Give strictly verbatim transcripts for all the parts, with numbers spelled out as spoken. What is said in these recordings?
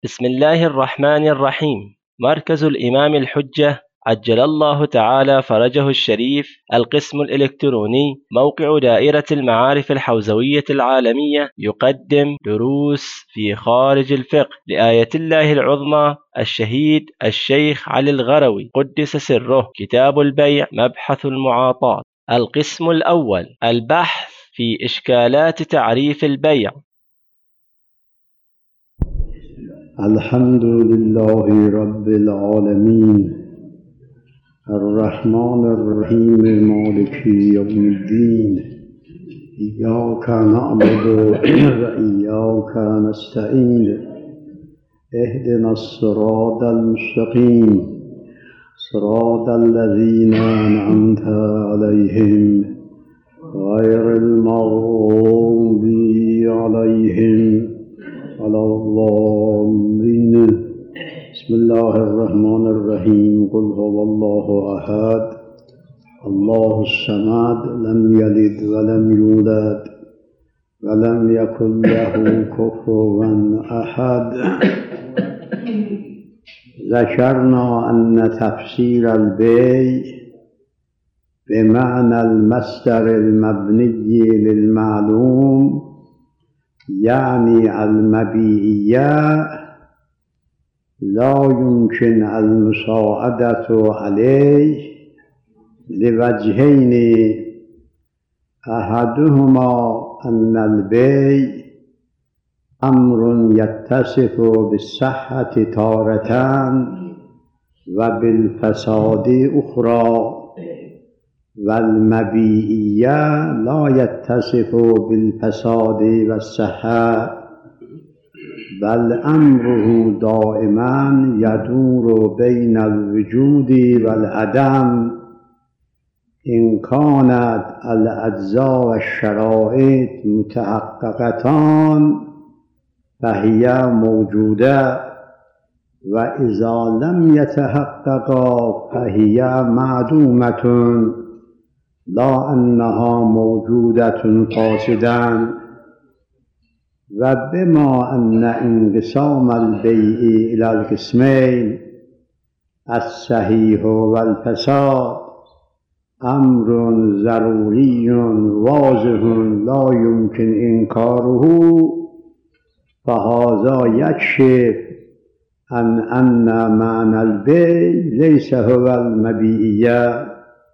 بسم الله الرحمن الرحيم. مركز الإمام الحجة عجل الله تعالى فرجه الشريف، القسم الإلكتروني، موقع دائرة المعارف الحوزوية العالمية، يقدم دروس في خارج الفقه لآية الله العظمى الشهيد الشيخ علي الغروي قدس سره، كتاب البيع، مبحث المعاطاة. القسم الأول، البحث في إشكالات تعريف البيع. الحمد لله رب العالمين الرحمن الرحيم مالك يوم الدين إياك نعبد وإياك نستعين اهدنا الصراط المستقيم صراط الذين أنعمت عليهم غير المغضوب عليهم ولا الضالين. بسم الله الرحمن الرحيم. قل هو الله أحد الله الصمد لم يلد ولم يولد ولم يكن له كفوا أحد. ذكرنا أن تفسير البيع بمعنى المصدر المبني للمعلوم يعني المبيعية لا يمكن المساعدة عليه لوجهين: أحدهما أن البيع أمر يتصف بالصحة تارة وبالفساد أخرى، والمبيعية لا يتصف بالفساد والصحة، بل أمره دائما يدور بين الوجود والعدم. إن كانت الأجزاء والشرائط متحققتان فهي موجودة، وإذا لم يتحققا فهي معدومة، لا أنها موجودة فاسدة. وبما أن انقسام البيع إلى القسمين الصحيح والفساد أمر ضروري واضح لا يمكن إنكاره، فهذا يكشف أن أن معنى البيع ليس هو المبيعية.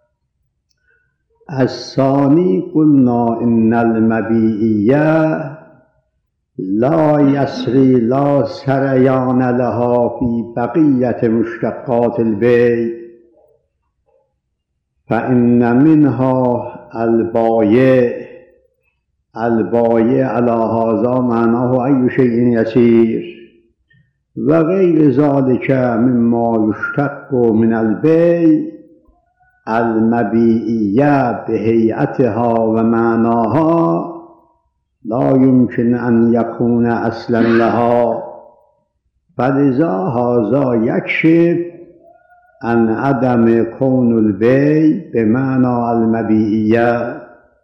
الثاني، قلنا إن المبيعية لا يسري لا سريان لها في بقية مشتقات البيع، فإن منها البايع البايع على هذا معناه أي شيء يسير، وغير ذلك مما يشتق من البيع. المبيعية بهيئتها ومعناها لا يمكن أن يكون أصلا لها، فلذا هذا يكشف عن عدم كون البيع بمعنى المبيعية.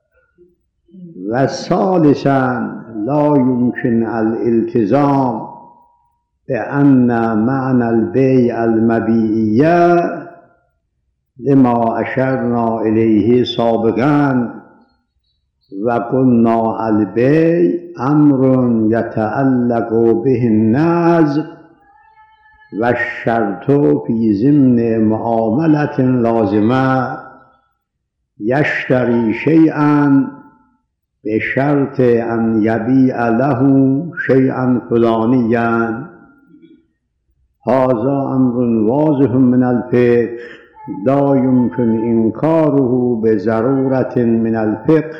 وثالثا، لا يمكن الالتزام بأن معنى البيع المبيعية لما أشرنا إليه سابقا، وقلنا البيع أمر يتعلق به النزع والشرط في ضمن معاملة لازمة، يشتري شيئا بشرط أن يبيع له شيئا فلانيا. هذا أمر واضح من الفقه لا يمكن إنكاره بضرورة من الفقه،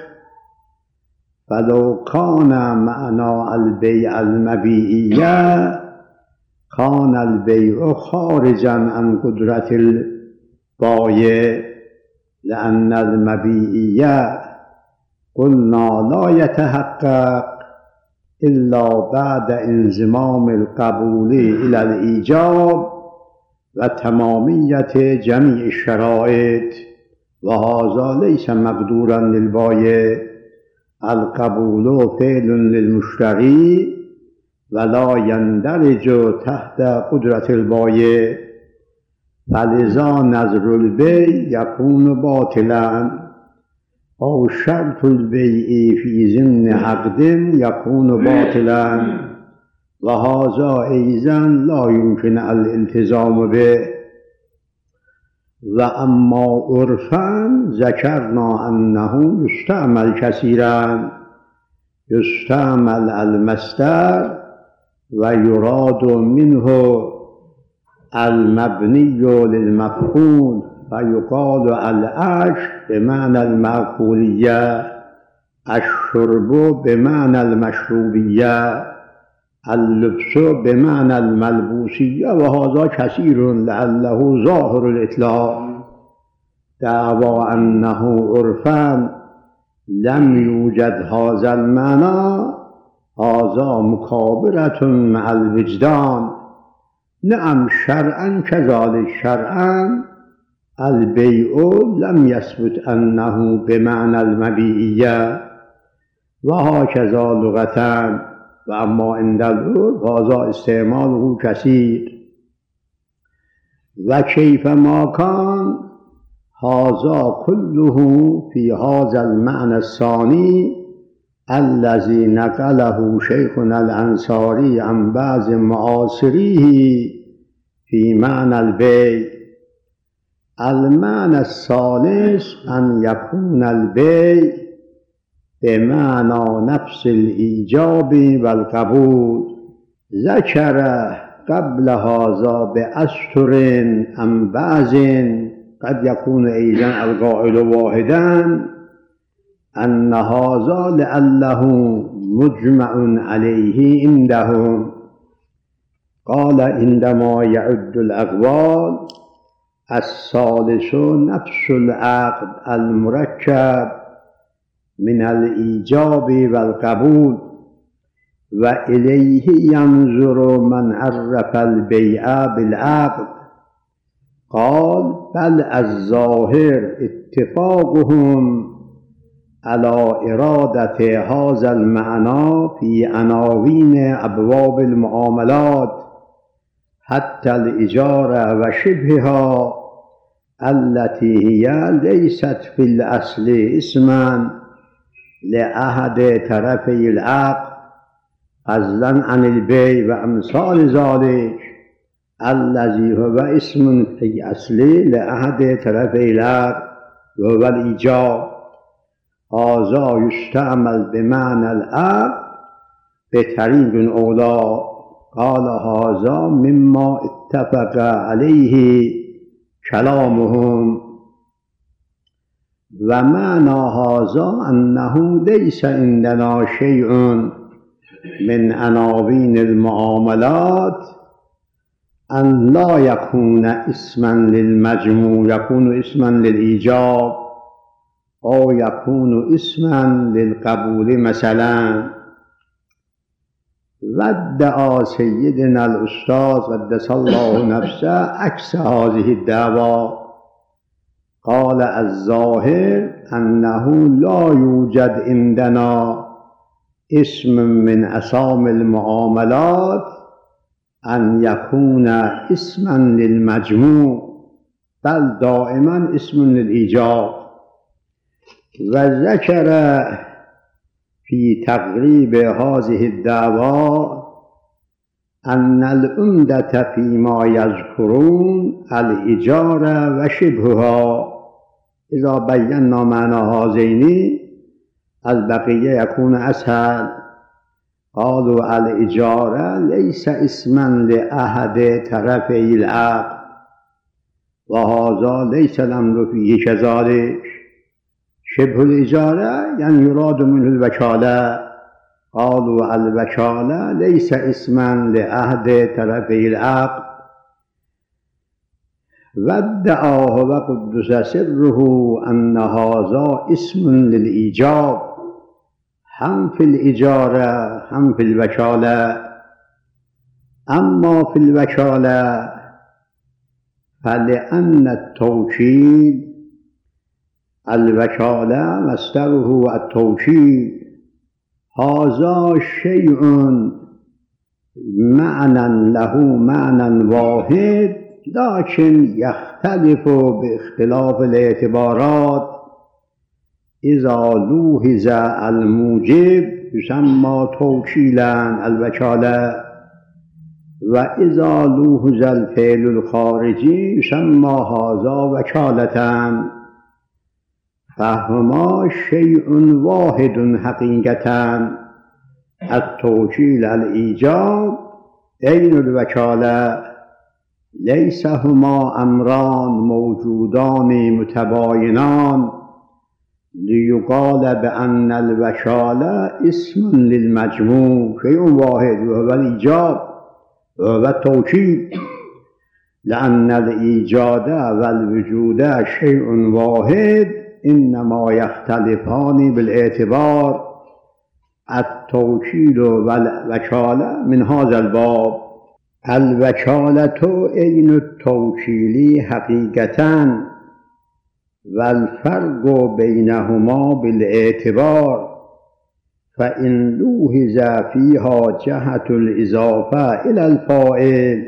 فلو كان معنى البيع المبيعية كان البيع خارجا عن قدرة البائع، لأن المبيعية قلنا لا يتحقق إلا بعد انضمام القبول إلى الإيجاب وتمامية جميع الشرائط، وهذا ليس مقدورا للبائع. القبول فعل للمشتري ولا يندرج تحت قدرة البایع فلذا نظر البيع يكون باطلا أو شرط البيع في ضمن عقد يكون باطلا وهذا أيضا لا يمكن الالتزام به. وأما عرفا ذكرنا أنه يستعمل كثيرا، يستعمل المصدر ويراد منه المبني للمفعول، فيقال العش بمعنى المأكولية، الشرب بمعنى المشروبية، اللبس بمعنى الملبوسية، وهذا كثير لعله ظاهر الإطلاق. دعوى أنه عرفا لم يوجد هذا المعنى هذا مكابرة مع الوجدان. نعم شرعا كذلك، شرعا البيع لم يثبت أنه بمعنى المبيعية، وهكذا لغة. وأما عند العرف هذا استعماله كثير. وكيفما كان هذا كله في هذا المعنى الثاني الذي نقله شيخنا الأنصاري عن بعض معاصريه في معنى البيع. المعنى الثالث أن يكون البيع بمعنى نفس الإيجاب والقبول. ذكر قبل هذا بأسطر عن بعض قد يكون أيضا القائل واحدا أن هذا لعله مجمع عليه عندهم. قال عندما يعد الأقوال الثالث نفس العقد المركب من الإيجاب والقبول، وإليه ينظر من عرف البيع بالعقد. قال بل الظاهر اتفاقهم على إرادة هذا المعنى في عناوين أبواب المعاملات حتى الإجارة وشبهها التي هي ليست في الأصل اسما لأحد طرفي العقد، فضلا عن البيع وأمثال ذلك الذي هو اسم في أصل لأحد طرفي العقد وهو الإيجاب. هذا يستعمل بمعنى العقد بطريق أولى. قال هذا مما اتفق عليه كلامهم. ومعنى هذا أنه ليس عندنا شيء من عناوين المعاملات أن لا يكون اسما للمجموع، يكون اسما للإيجاب أو يكون اسما للقبول مثلا. وادعى سيدنا الأستاذ قدس الله نفسه عكس هذه الدعوى. قال الظاهر أنه لا يوجد عندنا اسم من أسامي المعاملات أن يكون اسما للمجموع، بل دائما اسم للإيجاب. وذكر في تقريب هذه الدعوى أن العمدة فيما يذكرون الإجارة وشبهها. إذا بينا معنى هذين البقية يكون أسهل. قالوا الإجارة ليس اسما لأحد طرفي العقد، وهذا ليس الأمر فيه كذلك. شبه الإجارة يعني يراد منه الوكالة. قالوا الوكالة ليس اسما لأحد طرفي العقد. وادعاه وقدس سره أن هذا اسم للإيجاب هم في الإجارة هم في الوكالة. أما في الوكالة فلأن التوكيل الوكالة مصدره التوكيل، هذا شيء معنى له معنى واحد لكن يختلف باختلاف الاعتبارات. إذا لوحظ الموجب يسمى توكيلا الوكالة، وإذا لوحظ الفعل الخارجي يسمى هذا وكالة، فهما شيء واحد حقيقة. التوكيل الإيجاب عين الوكالة، ليس هما أمران موجودان متباينان ليقال بأن الوكالة اسم للمجموع شيء واحد وهو الإيجاب وهو التوكيل، لأن الإيجاد والوجود شيء واحد إنما يختلفان بالاعتبار. التوكيل والوكالة من هذا الباب. الوكالة عين التوكيل حقيقة، والفرق بينهما بالاعتبار. فإن لوحظ فيها جهة الإضافة إلى الفاعل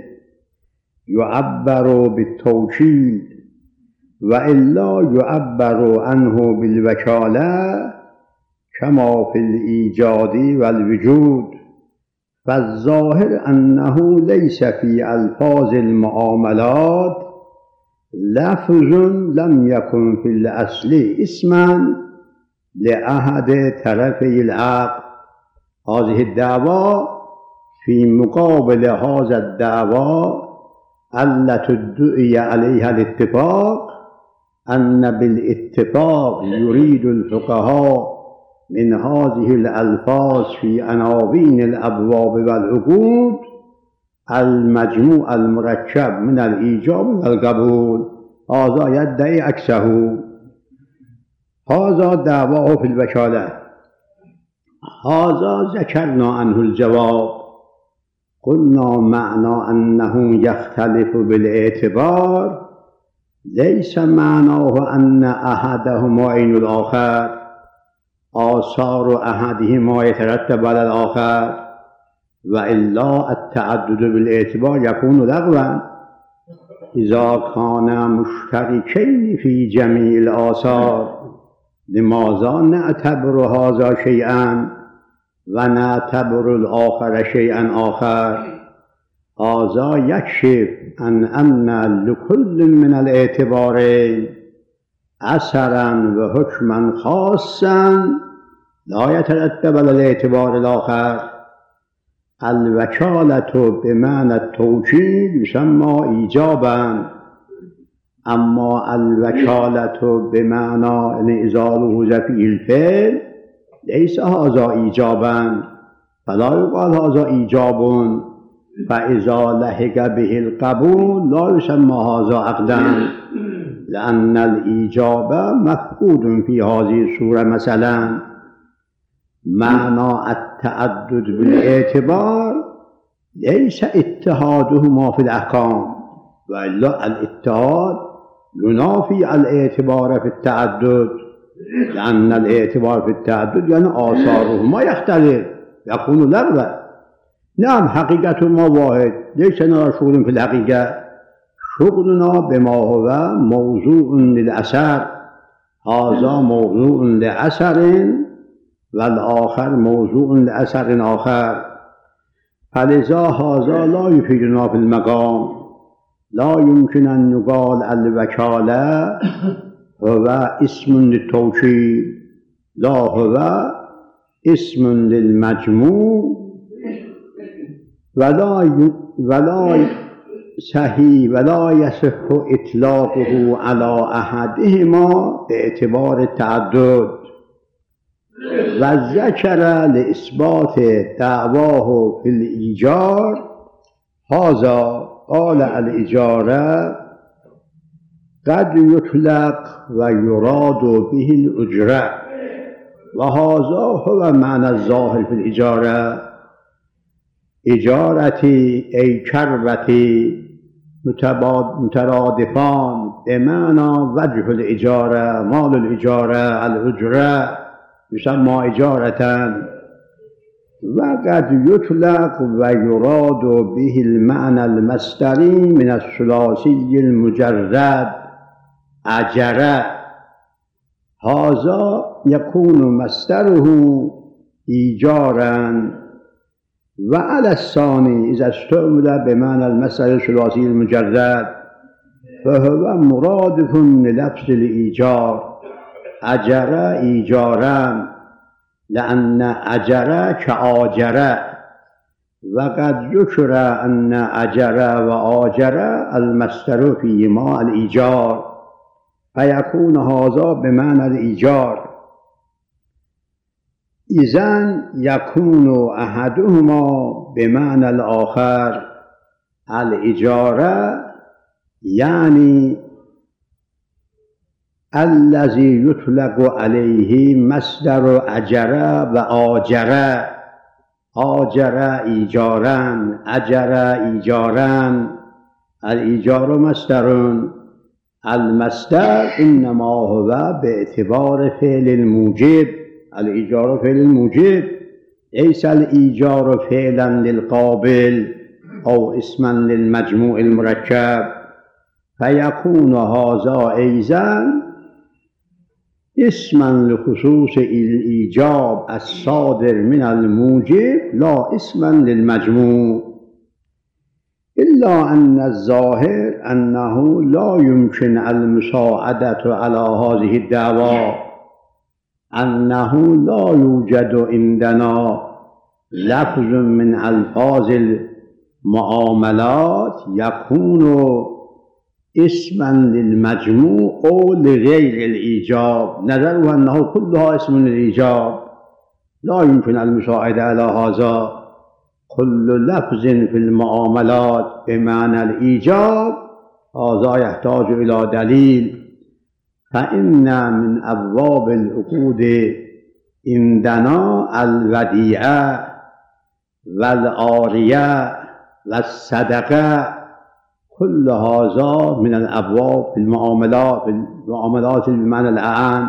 يعبر بالتوكيل، وإلا يعبر عنه بالوكالة كما في الإيجاد والوجود. فالظاهر أنه ليس في ألفاظ المعاملات لفظ لم يكن في الأصل اسما لأحد طرفي العقد. هذه الدعوى في مقابل هذا الدعوى التي ادعي عليها الاتفاق، أن بالاتفاق يريد الفقهاء من هذه الألفاظ في عناوين الأبواب والعقود المجموع المركب من الإيجاب والقبول. هذا يدعي عكسه. هذا دعواه في الوكالة. هذا ذكرنا عنه الجواب. قلنا معنى أنه يختلف بالاعتبار ليس معناه أن أحدهما عين الآخر، آثار أحدهما يترتب على الآخر، وإلا التعدد بالاعتبار يكون لغوا. إذا كان مشتركين في جميع الآثار لماذا نعتبر هذا شيئا ونعتبر الآخر شيئا آخر؟ هذا يكشف عن أن لكل من الاعتبارين أثرا وحكما خاصا لا يترتب على الاعتبار الآخر. الوكالة بمعنى التوكيل يسمى إيجابا، أما الوكالة بمعنى إنزاله في الفعل ليس هذا إيجابا، فلا يقال هذا إيجاب. فإذا لحق به القبول لا يسمى هذا عقدا، لأن الإيجاب مفقود في هذه الصورة. مثلا معنى التعدد بالاعتبار ليس اتحادهما في الأحكام، وإلا الاتحاد ينافي الاعتبار في التعدد، لأن الاعتبار في التعدد يعني آثارهما يختلف يكون لغوا. نعم حقيقتهما واحد، ليس لنا شغل في الحقيقة، شغلنا بما هو موضوع للأثر. هذا موضوع لأثر والآخر موضوع لأثر آخر. فلذا هذا لا يفيدنا في المقام. لا يمكن أن يقال الوكالة هو اسم للتوكيل، لا هو اسم للمجموع، ولا ولا صحيح ولا يصح إطلاقه على أحدهما باعتبار التعدد. وذكر لإثبات دعواه في الإيجار هذا قال الإجارة قد يطلق ويراد به الأجرة، وهذا هو معنى الظاهر في الإجارة. إجارتي أي كربتي مترادفان بمعنى وجه الإجارة، مال الإجارة، الأجرة يسمى إجارة. وقد يطلق ويراد به المعنى المصدري من الثلاثي المجرد أجر. هذا يكون مصدره إيجارا. وعلى الثاني إذا استعمل بمعنى المصدر الثلاثي المجرد فهو مرادف للفظ الإيجار، أجر إيجارا، لأن أجر كآجر. وقد ذكر أن أجر وآجر المصدر فيهما الإيجار، فيكون هذا بمعنى الإيجار. إذن يكون أحدهما بمعنى الآخر الإجارة، يعني الذي يطلق عليه مصدر أجر وآجر. آجر إيجارا، أجر إيجارا. الإيجار مصدر، المصدر إنما هو باعتبار فعل الموجب. الإيجار فعل الموجب، ليس الإيجار فعلا للقابل أو اسما للمجموع المركب. فيكون هذا أيضا اسما لخصوص الإيجاب الصادر من الموجب، لا اسما للمجموع. إلا أن الظاهر أنه لا يمكن المساعدة على هذه الدعوى، أنه لا يوجد عندنا لفظ من ألفاظ المعاملات يكون اسما للمجموع أو لغير الإيجاب. نظره أنه كلها اسم للإيجاب، لا يمكن المساعدة على هذا. كل لفظ في المعاملات بمعنى الإيجاب هذا يحتاج إلى دليل. فإن من أبواب العقود عندنا الوديعة والعارية والصدقة، كل هذا من الأبواب في المعاملات، في المعاملات بالمعنى العام.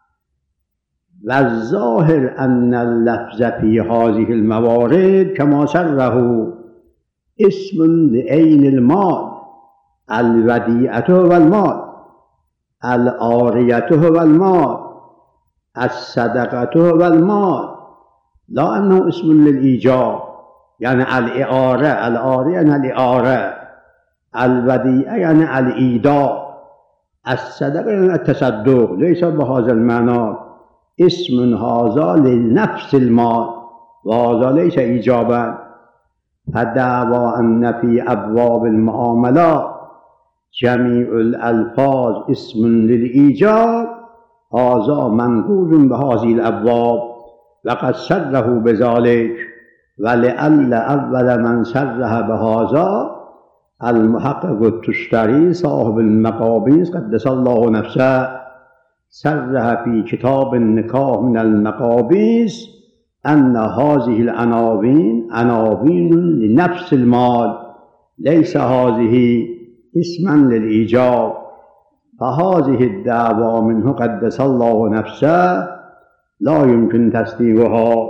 والظاهر أن اللفظ في هذه الموارد كما صرحوا اسم لعين المال. الوديعة هو المال، العارية هو المال، الصدقة هو المال، لا أنه اسم للإيجاب. يعني الإعارة، العارية يعني الإعارة، الوديعة يعني الإيداع، الصدقة يعني التصدق، ليس بهذا المعنى. اسم هذا لنفس المال وهذا ليس إيجابا. فدعوى أن في أبواب المعاملات جميع الألفاظ اسم للإيجاب هذا منقول بهذه الأبواب، وقد صرحوا بذلك. ولعل أول من صرح بهذا المحقق التستري صاحب المقابيس قدس الله نفسه، صرح في كتاب النكاح من المقابيس أن هذه العناوين عناوين لنفس المال، ليس هذه اسما للإيجاب. فهذه الدعوى منه قدس الله نفسه لا يمكن تصديقها.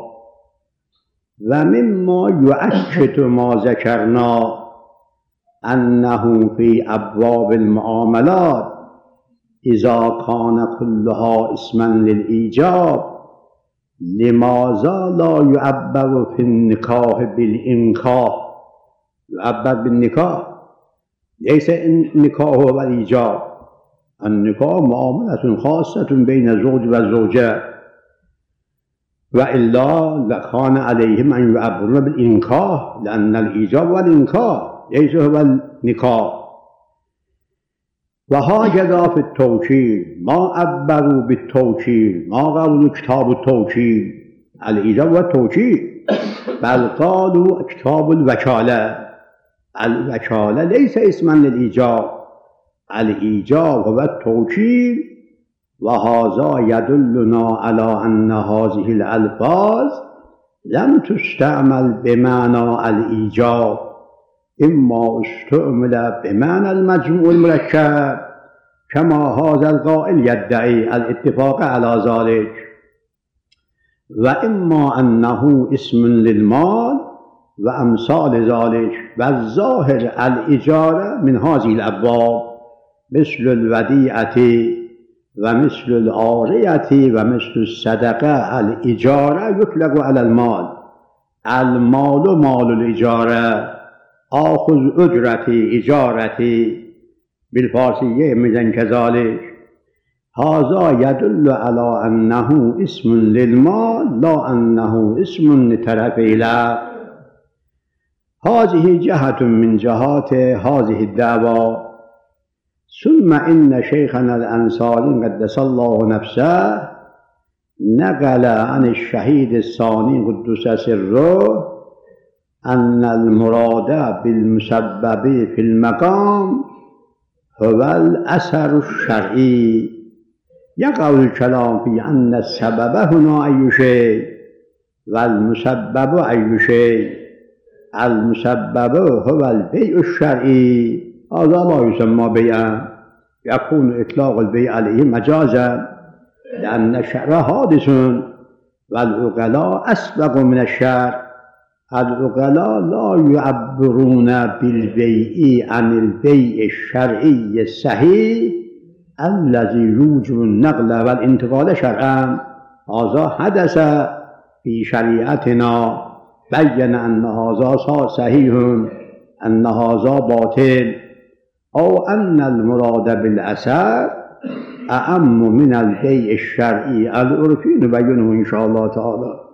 ومما يؤكد ما ذكرنا أنه في أبواب المعاملات إذا كان كلها اسما للإيجاب لماذا لا يعبر في النكاح بالإنكاح؟ يعبر بالنكاح، ليس النكاح هو الإيجاب. النكاح معاملة خاصة بين الزوج والزوجة، وإلا لكان عليهم أن يعبرون بالإنكاح، لأن الإيجاب والإنكاح ليس هو النكاح. وهكذا في التوكيل ما عبروا بالتوكيل، ما قالوا كتاب التوكيل الإيجاب والتوكيل، بل قالوا كتاب الوكالة. الوكالة ليس اسما للإيجاب، الإيجاب هو التوكيل. وهذا يدلنا على أن هذه الألفاظ لم تستعمل بمعنى الإيجاب، إما استعمل بمعنى المجموع المركب كما هذا القائل يدعي الاتفاق على ذلك. و اما انه اسم للمال و امثال ذلك و ظاهر الاجاره من هذه الابواب مثل الودیعه و مثل العاریه و مثل الصدقه. الاجاره یطلق علی المال، المال مال الاجاره، آخذ اجرتی اجارتی بالفارسیه میگن كذلك. هذا يدل على انه اسم للمال لا انه اسم لطرف له. هذه جهة من جهات هذه الدعوة. ثم ان شيخنا الانصاري قدس الله نفسه نقل عن الشهيد الثاني قدس سره ان المراد بالمسبب في المقام هو الاثر الشرعي. يقع الكلام في ان السبب هنا اي شيء والمسبب اي شيء. المسبب هو البيع الشرعي، هذا لا يسمى بيعا، يكون اطلاق البيع عليه مجازا لان الشرع حادث والعقلاء اسبق من الشرع. العقلاء لا يعبرون بالبيع عن البيع الشرعي الصحيح الذي يوجب النقل والانتقال شرعا. هذا حدث في شريعتنا، بين ان هذا صحيح ان هذا باطل، او ان المراد بالاثر اعم من البيع الشرعي العرفي نبينه ان شاء الله تعالى.